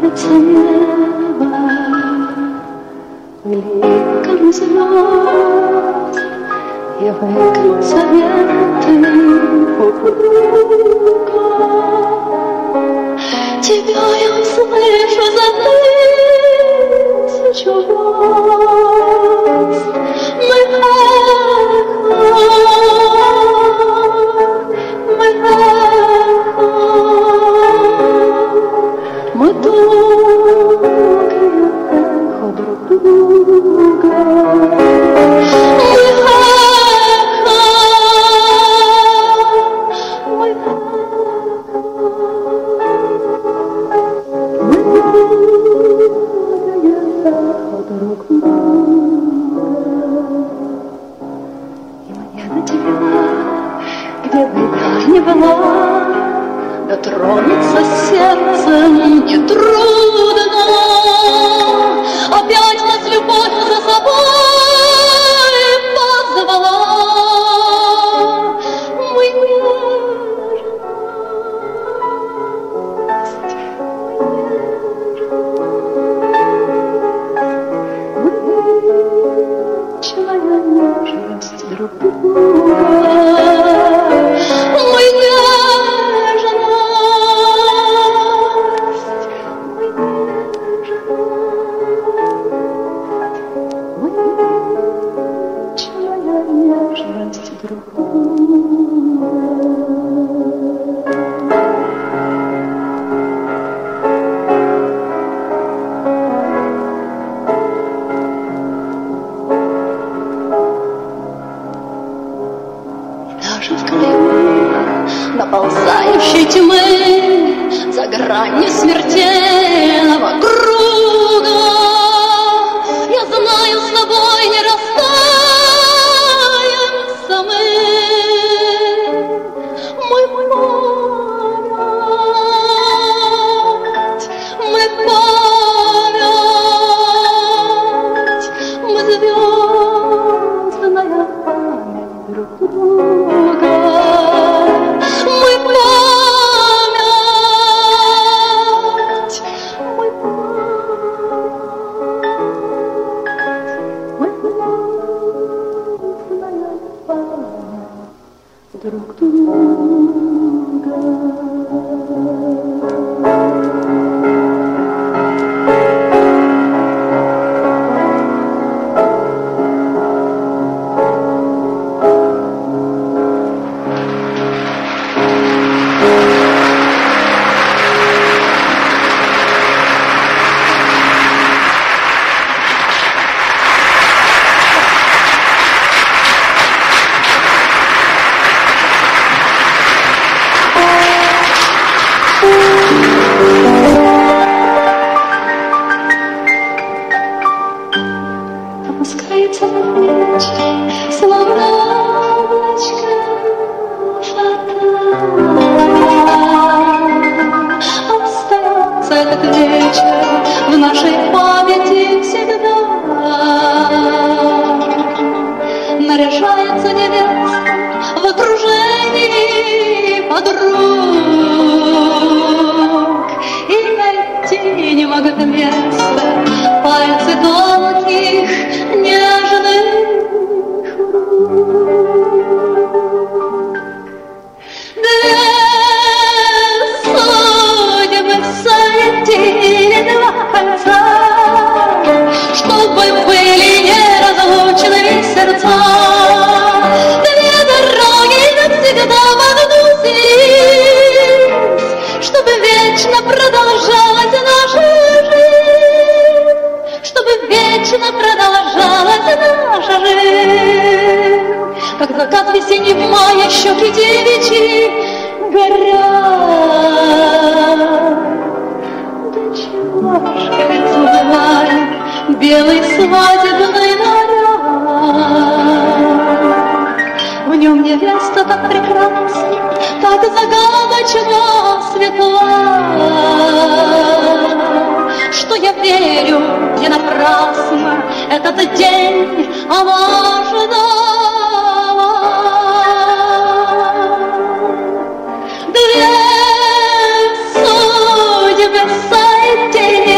Становится небо ликом звезд, и в их советы упруга. Тебя я услышу за 1000 верст. Мы долгое эхо друг друга. Где бы я ни была, дотронуться сердцем нетрудно. Опять нас любовь за собой позвала. Мы нежность друг друга. Даже в краю наползающей тьмы, за гранью смертельного круга, я знаю, с тобой не расстаемся мы. Мы память, мы звездная память друг друга. Мы память, мы звездная память друг друга. Опускается вечер, словно облачко фата. Остается этот вечер в нашей памяти всегда. Наряжается невеста в окружении подруг, и найти не могут места пальцы тонких нежных рук. Две судьбы соединили два конца, чтобы были неразлучными сердца. Две дороги навсегда в одну слились, чтобы вечно продолжалась наша жизнь, чтобы вечно продолжалась наша жизнь. Как закат весенний в мае, щеки девичьи горят. Да чего ж ведь забываем белый свадебный наряд. В нем невеста так прекрасна, так загадочно светла, что я верю не напрасно этот день она ждала. Две судьбы соединились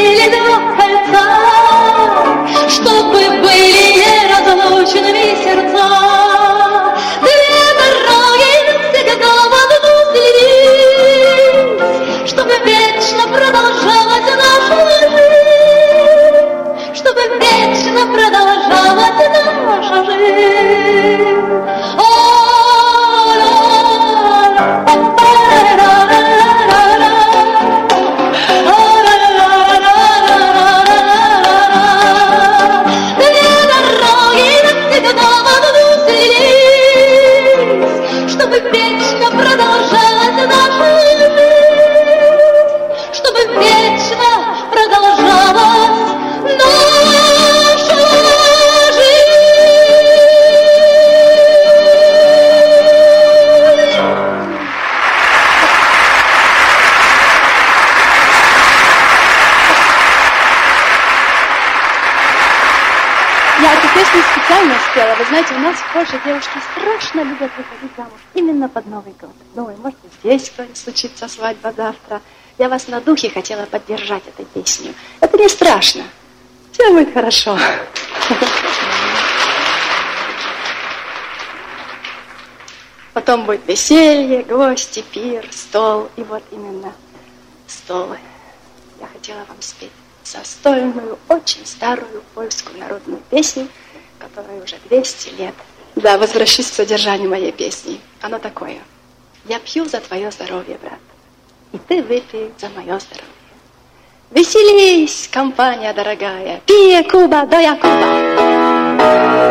Я эту песню специально спела. Вы знаете, у нас в Польше девушки страшно любят выходить замуж именно под Новый год. Думаю, может, и здесь кто-нибудь случится свадьба завтра. Я вас на духе хотела поддержать этой песней. Это не страшно. Все будет хорошо. Потом будет веселье, гости, пир, стол. И вот именно стол. Я хотела вам спеть застольную, очень старую польскую народную песню, которой уже 200 лет. Да, возвращусь к содержанию моей песни. Оно такое. Я пью за твое здоровье, брат, и ты выпей за мое здоровье. Веселись, компания дорогая, пие Куба до Якуба.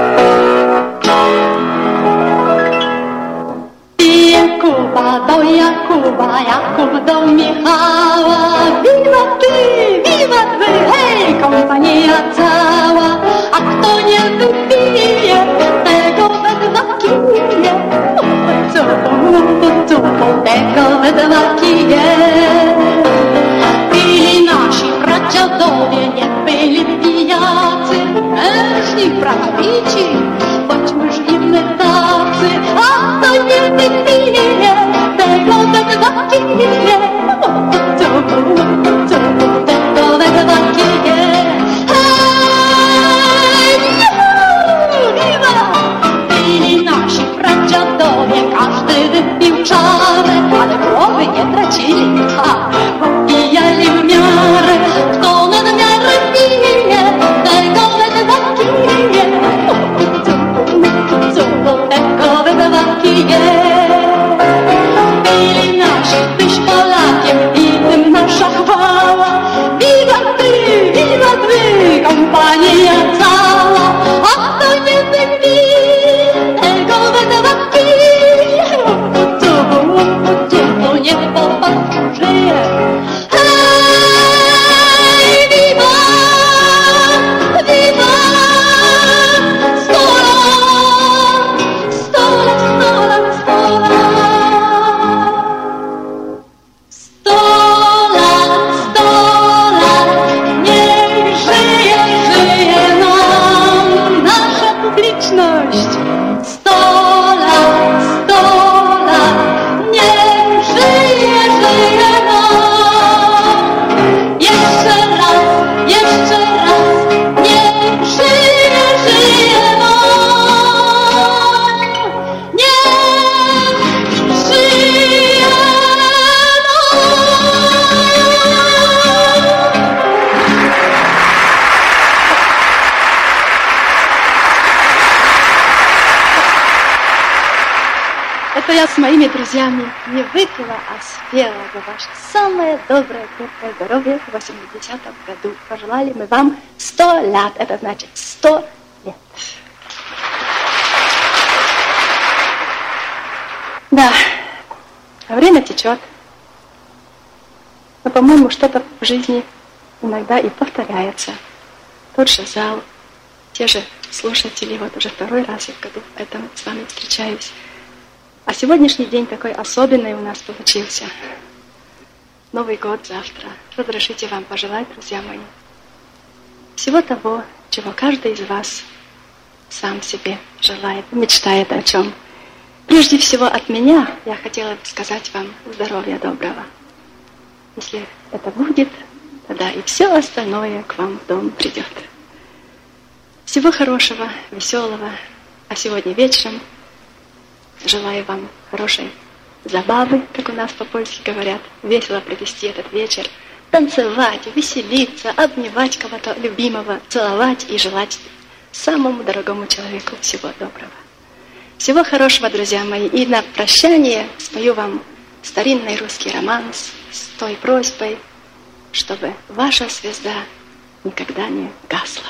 Kuba do Jakuba, Jakub do Michała. Wiwat wy, hej, kompania cała. A kto nie wypije, tego we dwa kije. Tego we dwa kije. Pili nasi pradziadowie, nie byli pijacy. Mężni, pracowici, bądźmy żliwny tacy. A kto nie wypije, tego we dwa kije. Tego we dwa kije. Hej, juhu, wiwa! Pili nasi pradziadowie, każdy wypił czarę, ale głowy nie tracili, bo pijali w miarę. Kto nad miarę pije, tego we dwa kije. Tego we dwa kije. Pili nasi, tyś Polakiem i tym nasza chwała. Wiwat wy, kompania cała. A kto nie wypije, tego we dwa kije. To nie popatrz, żyje. Hej, wiwa, wiwa, 100 lat, 100 lat, 100 lat, 100 lat. 100 lat, 100 lat, niech żyje, żyje nam nasza publiczność. 100 lat, 100 lat, niech żyje, żyje nam. Jeszcze raz, niech żyje, żyje nam. Niech żyje nam. Это я с моими друзьями не выпила, а спела за ваше самое доброе, крепкое здоровье в 80-м году. Пожелали мы вам 100 лет. Это значит 100 лет. Да, время течет. Но, по-моему, что-то в жизни иногда и повторяется. Тот же зал, те же слушатели. Вот уже второй раз я в году этом с вами встречаюсь. А сегодняшний день такой особенный у нас получился. Новый год завтра. Разрешите вам пожелать, друзья мои, всего того, чего каждый из вас сам себе желает, мечтает о чем. Прежде всего от меня я хотела бы сказать вам здоровья доброго. Если это будет, тогда и все остальное к вам в дом придет. Всего хорошего, веселого. А сегодня вечером желаю вам хорошей забавы, как у нас по-польски говорят, весело провести этот вечер, танцевать, веселиться, обнимать кого-то любимого, целовать и желать самому дорогому человеку всего доброго. Всего хорошего, друзья мои, и на прощание спою вам старинный русский романс с той просьбой, чтобы ваша звезда никогда не гасла.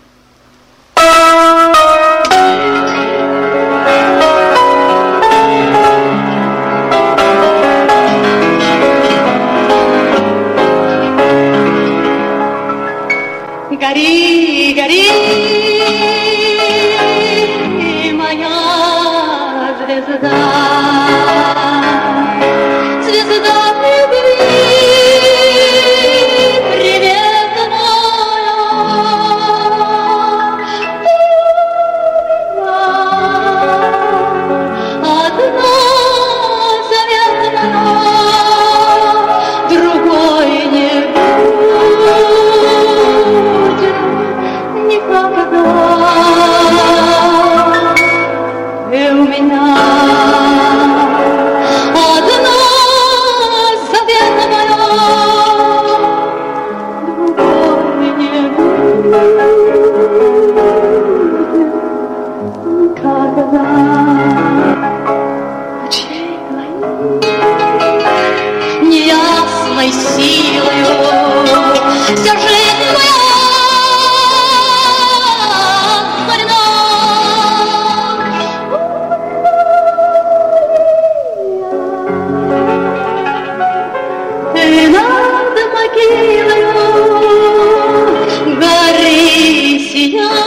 Гори, гори, моя звезда, звезда любви, привет моя. самой силою. Вся жизнь моя больна. И над могилою горы сияют.